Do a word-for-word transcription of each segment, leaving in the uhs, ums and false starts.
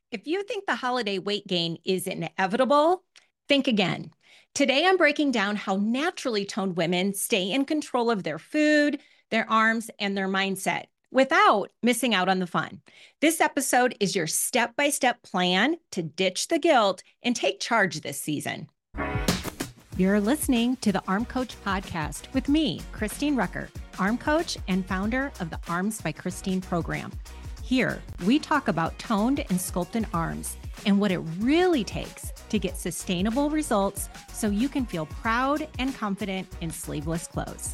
If you think the holiday weight gain is inevitable, think again. Today, I'm breaking down how naturally toned women stay in control of their food, their arms, and their mindset without missing out on the fun. This episode is your step by step plan to ditch the guilt and take charge this season. You're listening to the Arm Coach podcast with me, Christine Rucker, Arm Coach and founder of the Arms by Christine program. Here, we talk about toned and sculpted arms and what it really takes to get sustainable results so you can feel proud and confident in sleeveless clothes.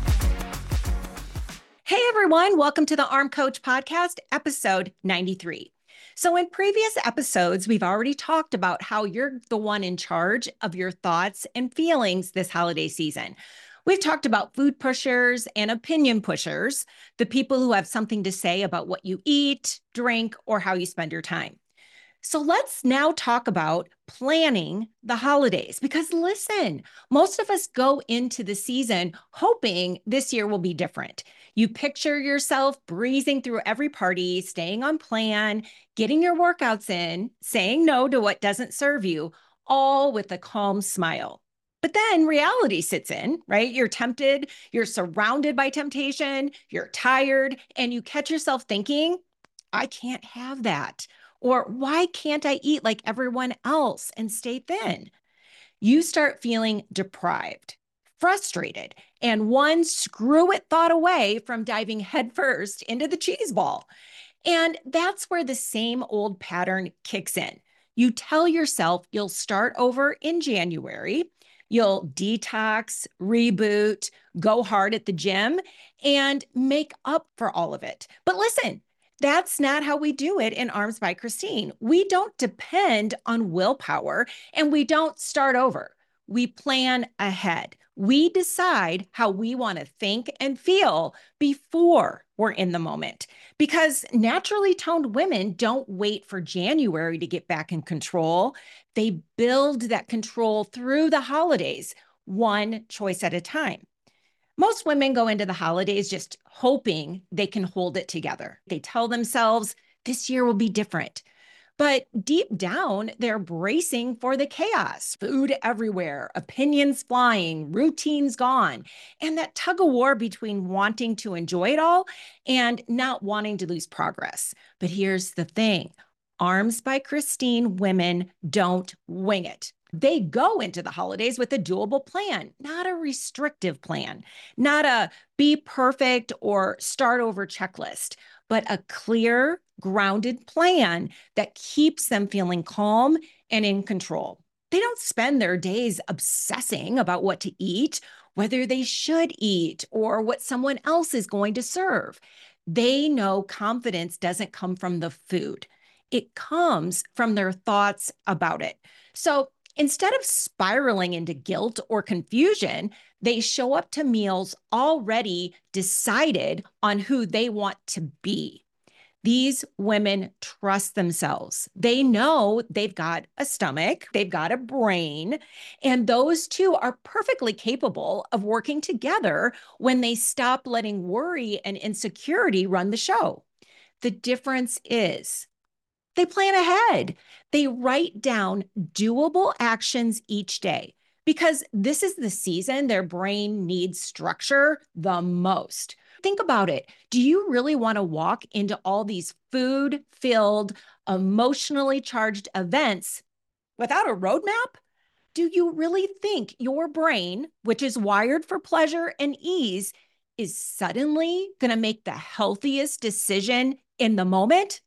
Hey everyone, welcome to the Arm Coach podcast, episode ninety-three. So in previous episodes, we've already talked about how you're the one in charge of your thoughts and feelings this holiday season. We've talked about food pushers and opinion pushers, the people who have something to say about what you eat, drink, or how you spend your time. So let's now talk about planning the holidays, because listen, most of us go into the season hoping this year will be different. You picture yourself breezing through every party, staying on plan, getting your workouts in, saying no to what doesn't serve you, all with a calm smile. But then reality sits in, right? You're tempted, you're surrounded by temptation, you're tired, and you catch yourself thinking, I can't have that. Or why can't I eat like everyone else and stay thin? You start feeling deprived, frustrated, and one screw it thought away from diving headfirst into the cheese ball. And that's where the same old pattern kicks in. You tell yourself you'll start over in January. You'll detox, reboot, go hard at the gym, and make up for all of it. But listen, that's not how we do it in Arms by Christine. We don't depend on willpower and we don't start over. We plan ahead. We decide how we want to think and feel before we're in the moment. Because naturally toned women don't wait for January to get back in control. They build that control through the holidays, one choice at a time. Most women go into the holidays just hoping they can hold it together. They tell themselves this year will be different. But deep down, they're bracing for the chaos, food everywhere, opinions flying, routines gone, and that tug of war between wanting to enjoy it all and not wanting to lose progress. But here's the thing. Arms by Christine women don't wing it. They go into the holidays with a doable plan, not a restrictive plan, not a be perfect or start over checklist, but a clear, grounded plan that keeps them feeling calm and in control. They don't spend their days obsessing about what to eat, whether they should eat, or what someone else is going to serve. They know confidence doesn't come from the food. It comes from their thoughts about it. So instead of spiraling into guilt or confusion, they show up to meals already decided on who they want to be. These women trust themselves. They know they've got a stomach, they've got a brain, and those two are perfectly capable of working together when they stop letting worry and insecurity run the show. The difference is they plan ahead. They write down doable actions each day because this is the season their brain needs structure the most. Think about it. Do you really want to walk into all these food-filled, emotionally charged events without a roadmap? Do you really think your brain, which is wired for pleasure and ease, is suddenly going to make the healthiest decision in the moment?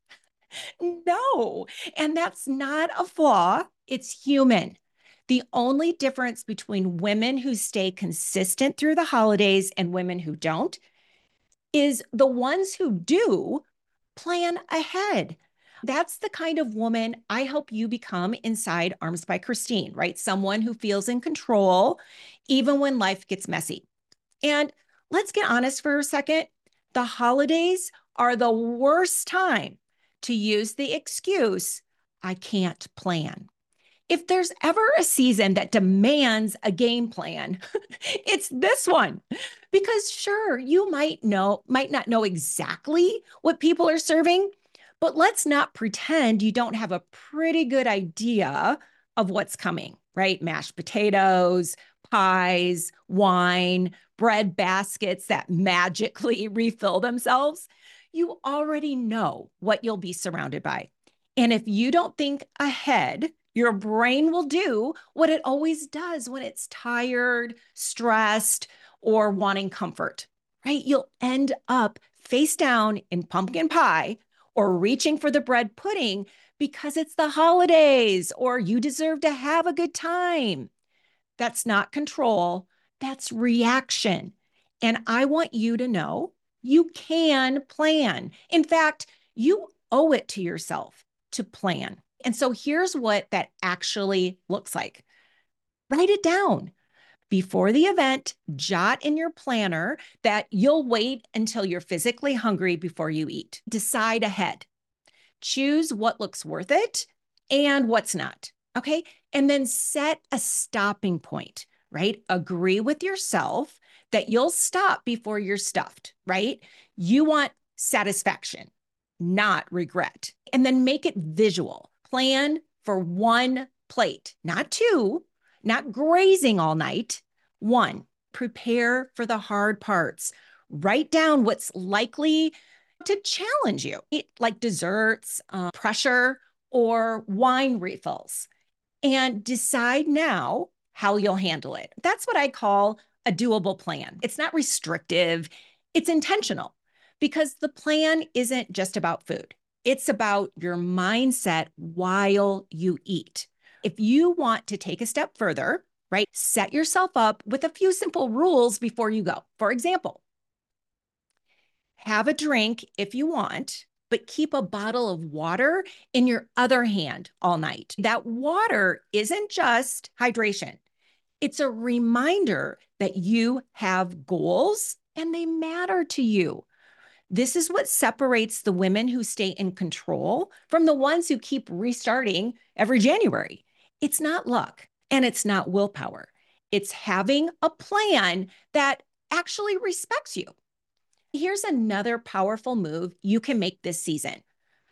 No, and that's not a flaw. It's human. The only difference between women who stay consistent through the holidays and women who don't is the ones who do plan ahead. That's the kind of woman I hope you become inside Arms by Christine, right? Someone who feels in control even when life gets messy. And let's get honest for a second. The holidays are the worst time to use the excuse, I can't plan. If there's ever a season that demands a game plan, it's this one. Because sure, you might know, might not know exactly what people are serving, But let's not pretend you don't have a pretty good idea of what's coming, right? Mashed potatoes, pies, wine, bread baskets that magically refill themselves. You already know what you'll be surrounded by. And if you don't think ahead, your brain will do what it always does when it's tired, stressed, or wanting comfort, right? You'll end up face down in pumpkin pie or reaching for the bread pudding because it's the holidays or you deserve to have a good time. That's not control, that's reaction. And I want you to know you can plan. In fact, you owe it to yourself to plan. And so here's what that actually looks like. Write it down. Before the event, jot in your planner that you'll wait until you're physically hungry before you eat. Decide ahead. Choose what looks worth it and what's not. Okay. And then set a stopping point, right? Agree with yourself that you'll stop before you're stuffed, right? You want satisfaction, not regret. And then make it visual. Plan for one plate, not two, not grazing all night. One, prepare for the hard parts. Write down what's likely to challenge you, like desserts, uh, pressure, or wine refills, and decide now how you'll handle it. That's what I call a doable plan. It's not restrictive, it's intentional because the plan isn't just about food. It's about your mindset while you eat. If you want to take a step further, right, set yourself up with a few simple rules before you go. For example, have a drink if you want, but keep a bottle of water in your other hand all night. That water isn't just hydration. It's a reminder that you have goals and they matter to you. This is what separates the women who stay in control from the ones who keep restarting every January. It's not luck and it's not willpower. It's having a plan that actually respects you. Here's another powerful move you can make this season.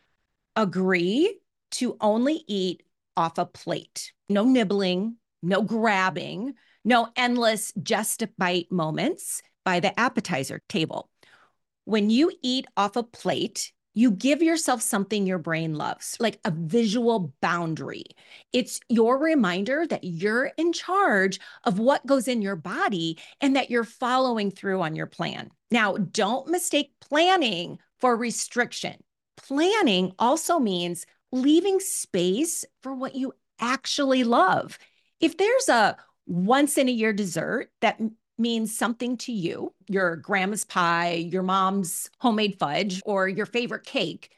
Agree to only eat off a plate. No nibbling, no grabbing, no endless just a bite moments by the appetizer table. When you eat off a plate, you give yourself something your brain loves, like a visual boundary. It's your reminder that you're in charge of what goes in your body and that you're following through on your plan. Now, don't mistake planning for restriction. Planning also means leaving space for what you actually love. If there's a once in a year dessert that means something to you, your grandma's pie, your mom's homemade fudge, or your favorite cake,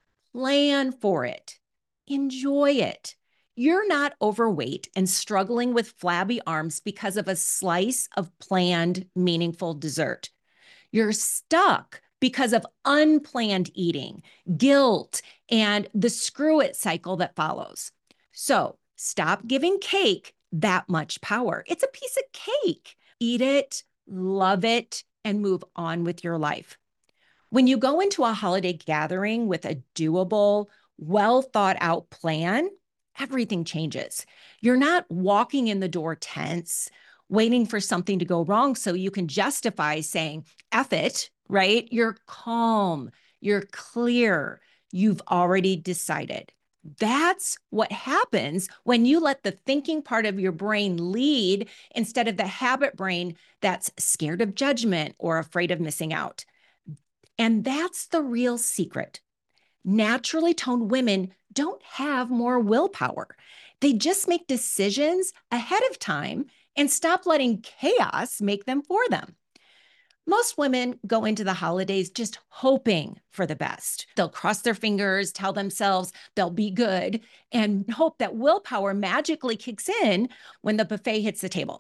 plan for it. Enjoy it. You're not overweight and struggling with flabby arms because of a slice of planned, meaningful dessert. You're stuck because of unplanned eating, guilt, and the screw it cycle that follows. So stop giving cake that much power. It's a piece of cake. Eat it, love it, and move on with your life. When you go into a holiday gathering with a doable, well thought out plan, everything changes. You're not walking in the door tense, waiting for something to go wrong so you can justify saying, F it, right? You're calm, you're clear, you've already decided. That's what happens when you let the thinking part of your brain lead instead of the habit brain that's scared of judgment or afraid of missing out. And that's the real secret. Naturally toned women don't have more willpower. They just make decisions ahead of time and stop letting chaos make them for them. Most women go into the holidays just hoping for the best. They'll cross their fingers, tell themselves they'll be good, and hope that willpower magically kicks in when the buffet hits the table.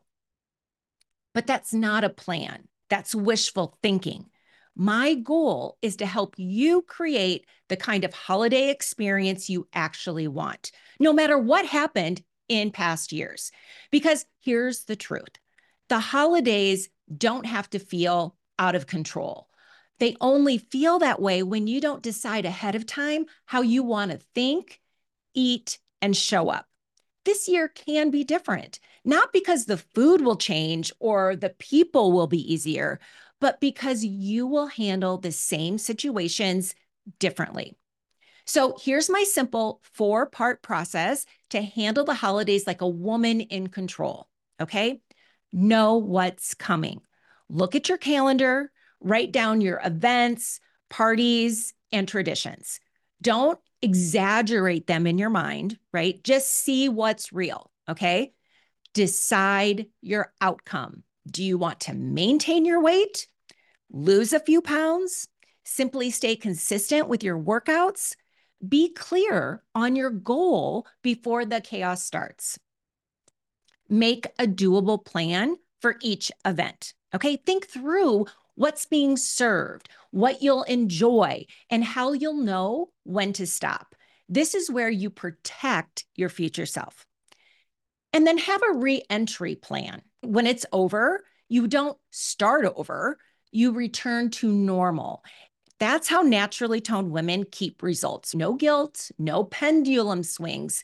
But that's not a plan. That's wishful thinking. My goal is to help you create the kind of holiday experience you actually want, no matter what happened in past years. Because here's the truth. The holidays don't have to feel out of control. They only feel that way when you don't decide ahead of time how you want to think, eat, and show up. This year can be different, not because the food will change or the people will be easier, but because you will handle the same situations differently. So here's my simple four part process to handle the holidays like a woman in control. Okay. Know what's coming. Look at your calendar, write down your events, parties, and traditions. Don't exaggerate them in your mind, right? Just see what's real. Okay. Decide your outcome. Do you want to maintain your weight, lose a few pounds, simply stay consistent with your workouts? Be clear on your goal before the chaos starts. Make a doable plan for each event. Okay, think through what's being served, what you'll enjoy, and how you'll know when to stop. This is where you protect your future self. And then have a re-entry plan. When it's over, you don't start over, you return to normal. That's how naturally toned women keep results. No guilt, no pendulum swings.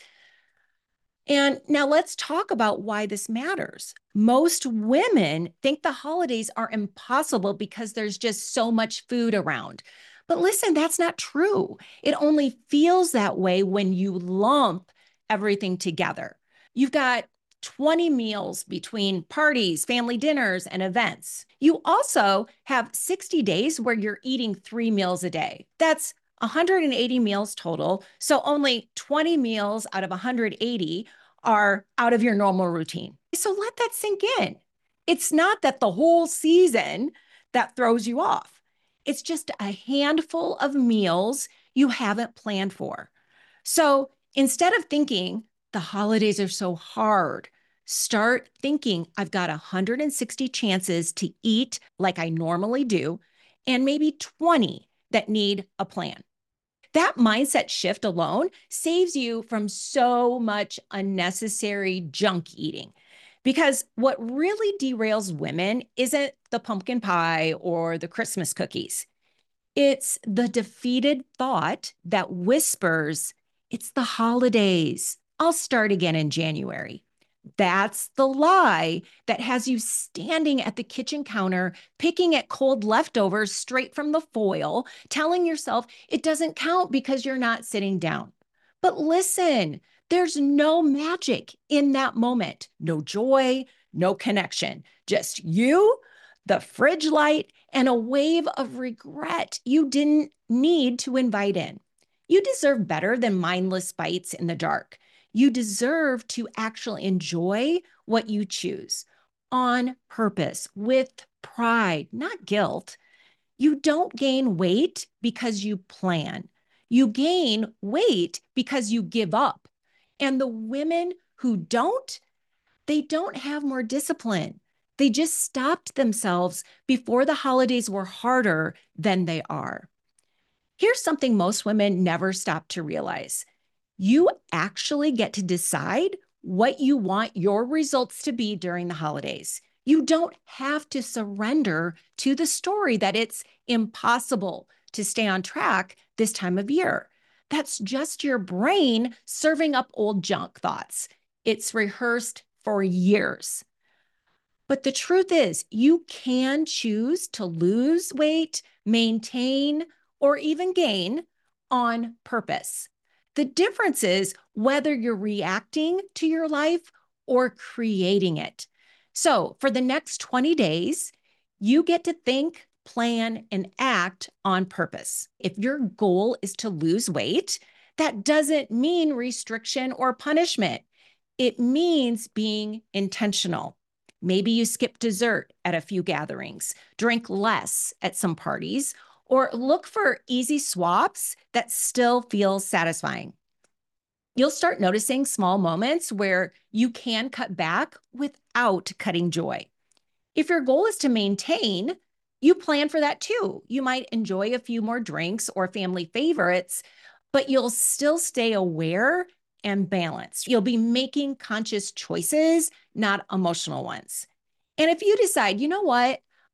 And now let's talk about why this matters. Most women think the holidays are impossible because there's just so much food around. But listen, that's not true. It only feels that way when you lump everything together. You've got twenty meals between parties, family dinners, and events. You also have sixty days where you're eating three meals a day. That's one hundred eighty meals total. So only twenty meals out of one hundred eighty are out of your normal routine. So let that sink in. It's not that the whole season that throws you off. It's just a handful of meals you haven't planned for. So instead of thinking the holidays are so hard, start thinking I've got one hundred sixty chances to eat like I normally do, and maybe twenty that need a plan. That mindset shift alone saves you from so much unnecessary junk eating. Because what really derails women isn't the pumpkin pie or the Christmas cookies. It's the defeated thought that whispers, it's the holidays. I'll start again in January. That's the lie that has you standing at the kitchen counter, picking at cold leftovers straight from the foil, telling yourself it doesn't count because you're not sitting down. But listen, there's no magic in that moment, no joy, no connection, just you, the fridge light, and a wave of regret you didn't need to invite in. You deserve better than mindless bites in the dark. You deserve to actually enjoy what you choose on purpose, with pride, not guilt. You don't gain weight because you plan. You gain weight because you give up. And the women who don't, they don't have more discipline. They just stopped themselves before the holidays were harder than they are. Here's something most women never stop to realize. You actually get to decide what you want your results to be during the holidays. You don't have to surrender to the story that it's impossible to stay on track this time of year. That's just your brain serving up old junk thoughts. It's rehearsed for years. But the truth is, you can choose to lose weight, maintain, or even gain on purpose. The difference is whether you're reacting to your life or creating it. So for the next twenty days, you get to think, plan, and act on purpose. If your goal is to lose weight, that doesn't mean restriction or punishment. It means being intentional. Maybe you skip dessert at a few gatherings, drink less at some parties, or look for easy swaps that still feel satisfying. You'll start noticing small moments where you can cut back without cutting joy. If your goal is to maintain, you plan for that too. You might enjoy a few more drinks or family favorites, but you'll still stay aware and balanced. You'll be making conscious choices, not emotional ones. And if you decide, you know what,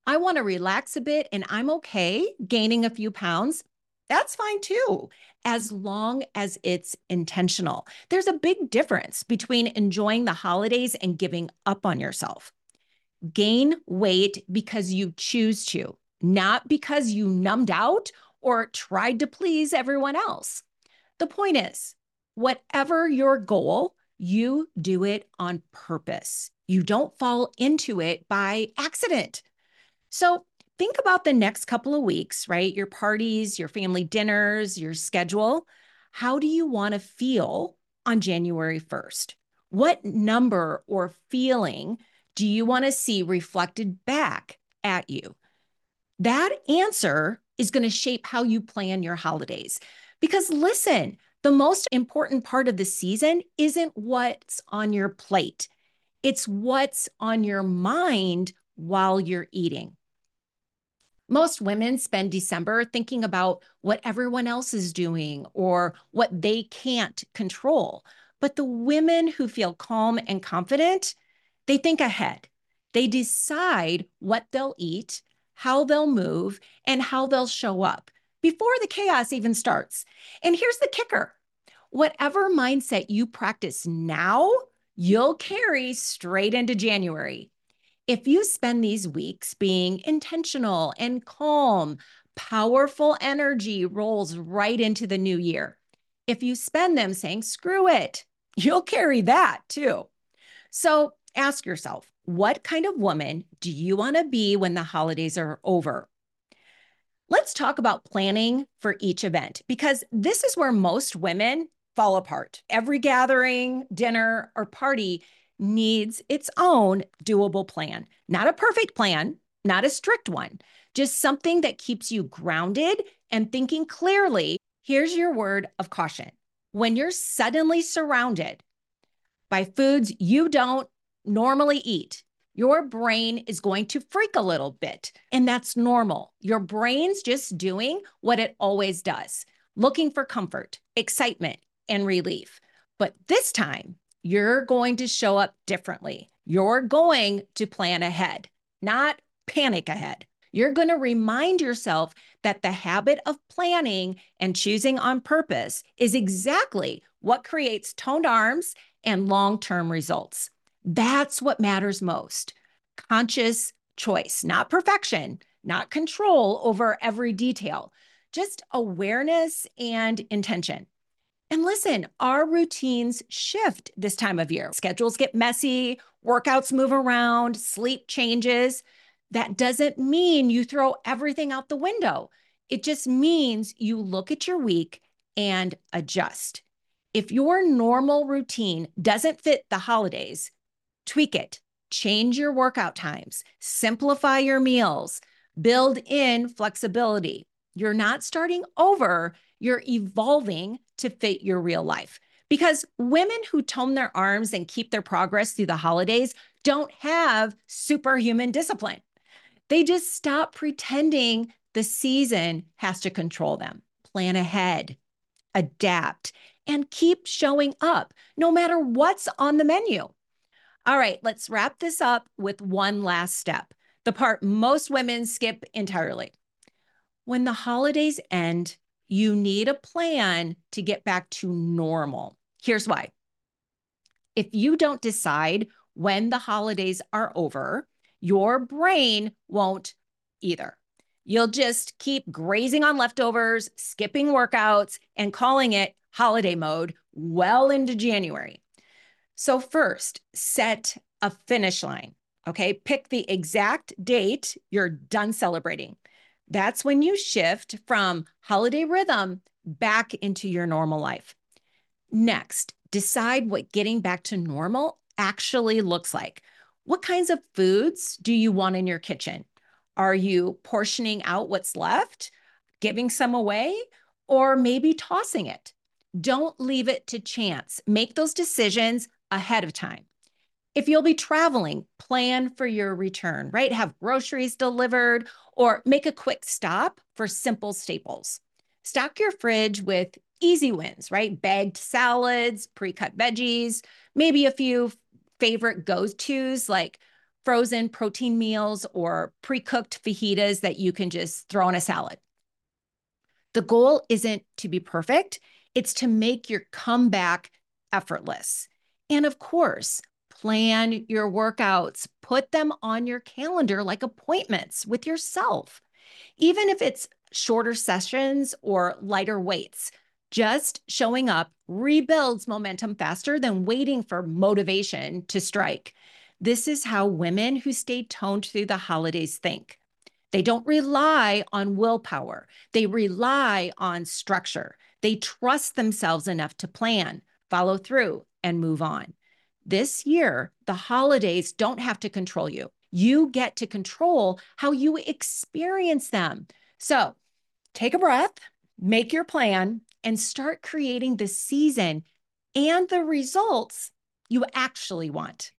I want to relax a bit and I'm okay gaining a few pounds, that's fine too, as long as it's intentional. There's a big difference between enjoying the holidays and giving up on yourself. Gain weight because you choose to, not because you numbed out or tried to please everyone else. The point is, whatever your goal, you do it on purpose. You don't fall into it by accident. So think about the next couple of weeks, right? Your parties, your family dinners, your schedule. How do you want to feel on January first? What number or feeling do you want to see reflected back at you? That answer is going to shape how you plan your holidays. Because listen, the most important part of the season isn't what's on your plate. It's what's on your mind while you're eating. Most women spend December thinking about what everyone else is doing or what they can't control. But the women who feel calm and confident, they think ahead. They decide what they'll eat, how they'll move, and how they'll show up before the chaos even starts. And here's the kicker. Whatever mindset you practice now, you'll carry straight into January. If you spend these weeks being intentional and calm, powerful energy rolls right into the new year. If you spend them saying, screw it, you'll carry that too. So ask yourself, what kind of woman do you want to be when the holidays are over? Let's talk about planning for each event, because this is where most women fall apart. Every gathering, dinner, or party needs its own doable plan. Not a perfect plan, not a strict one, just something that keeps you grounded and thinking clearly. Here's your word of caution. When you're suddenly surrounded by foods you don't normally eat, your brain is going to freak a little bit, and that's normal. Your brain's just doing what it always does, looking for comfort, excitement, and relief. But this time, you're going to show up differently. You're going to plan ahead, not panic ahead. You're going to remind yourself that the habit of planning and choosing on purpose is exactly what creates toned arms and long-term results. That's what matters most. Conscious choice, not perfection, not control over every detail, just awareness and intention. And listen, our routines shift this time of year. Schedules get messy, workouts move around, sleep changes. That doesn't mean you throw everything out the window. It just means you look at your week and adjust. If your normal routine doesn't fit the holidays, tweak it, change your workout times, simplify your meals, build in flexibility. You're not starting over, you're evolving to fit your real life. Because women who tone their arms and keep their progress through the holidays don't have superhuman discipline. They just stop pretending the season has to control them. Plan ahead, adapt, and keep showing up no matter what's on the menu. All right, let's wrap this up with one last step, the part most women skip entirely. When the holidays end, you need a plan to get back to normal. Here's why. If you don't decide when the holidays are over, your brain won't either. You'll just keep grazing on leftovers, skipping workouts, and calling it holiday mode well into January. So first, set a finish line, okay? Pick the exact date you're done celebrating. That's when you shift from holiday rhythm back into your normal life. Next, decide what getting back to normal actually looks like. What kinds of foods do you want in your kitchen? Are you portioning out what's left, giving some away, or maybe tossing it? Don't leave it to chance. Make those decisions ahead of time. If you'll be traveling, plan for your return, right? Have groceries delivered or make a quick stop for simple staples. Stock your fridge with easy wins, right? Bagged salads, pre-cut veggies, maybe a few favorite go-tos like frozen protein meals or pre-cooked fajitas that you can just throw in a salad. The goal isn't to be perfect. It's to make your comeback effortless. And of course, plan your workouts. Put them on your calendar like appointments with yourself. Even if it's shorter sessions or lighter weights, just showing up rebuilds momentum faster than waiting for motivation to strike. This is how women who stay toned through the holidays think. They don't rely on willpower. They rely on structure. They trust themselves enough to plan, follow through, and move on. This year, the holidays don't have to control you. You get to control how you experience them. So take a breath, make your plan, and start creating the season and the results you actually want.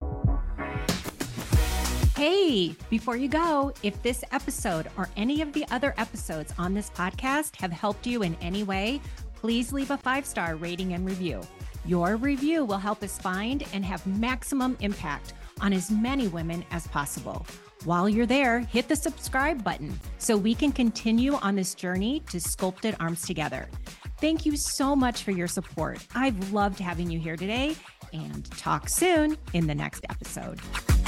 Hey, before you go, if this episode or any of the other episodes on this podcast have helped you in any way, please leave a five-star rating and review. Your review will help us find and have maximum impact on as many women as possible. While you're there, hit the subscribe button so we can continue on this journey to sculpted arms together. Thank you so much for your support. I've loved having you here today, and talk soon in the next episode.